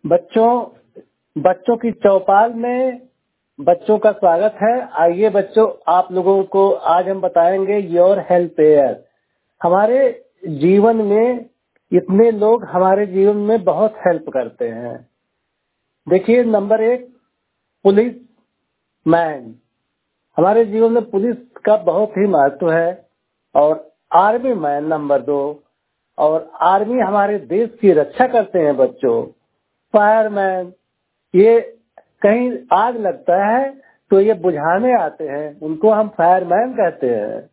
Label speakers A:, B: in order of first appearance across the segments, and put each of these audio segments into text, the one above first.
A: बच्चों बच्चों की चौपाल में बच्चों का स्वागत है। आइए बच्चों, आप लोगों को आज हम बताएंगे योर हेल्पेयर। हमारे जीवन में इतने लोग हमारे जीवन में बहुत हेल्प करते हैं। देखिए, नंबर 1 पुलिस मैन। हमारे जीवन में पुलिस का बहुत ही महत्व है। और आर्मी मैन नंबर 2। और आर्मी हमारे देश की रक्षा करते हैं बच्चों। फायरमैन, ये कहीं आग लगता है तो ये बुझाने आते हैं, उनको हम फायरमैन कहते हैं।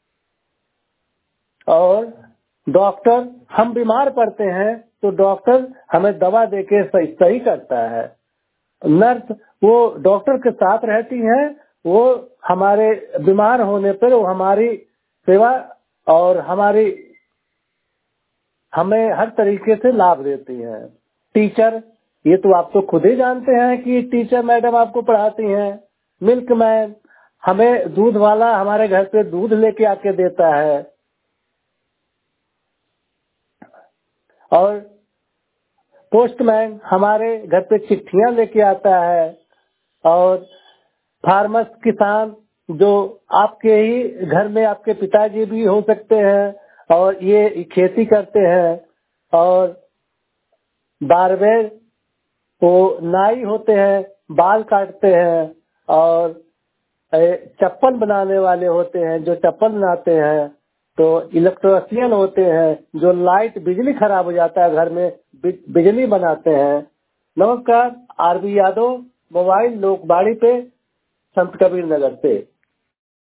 A: और डॉक्टर, हम बीमार पड़ते हैं तो डॉक्टर हमें दवा देके सही करता है। नर्स, वो डॉक्टर के साथ रहती हैं, वो हमारे बीमार होने पर वो हमारी सेवा और हमें हर तरीके से लाभ देती हैं। टीचर, ये तो आप तो खुद ही जानते हैं कि टीचर मैडम आपको पढ़ाती हैं। मिल्कमैन, हमें दूध वाला हमारे घर पे दूध लेके आके देता है। और पोस्टमैन हमारे घर पे चिट्ठियां लेके आता है। और फार्मर्स, किसान, जो आपके ही घर में आपके पिताजी भी हो सकते हैं और ये खेती करते हैं। और बार्बर, वो नाई होते हैं, बाल काटते हैं। और चप्पल बनाने वाले होते हैं जो चप्पल बनाते हैं। तो इलेक्ट्रिशियन होते हैं जो लाइट, बिजली खराब हो जाता है घर में, बिजली बनाते हैं। नमस्कार, आरबी यादव, मोबाइल लोकबाड़ी पे, संत कबीर नगर से।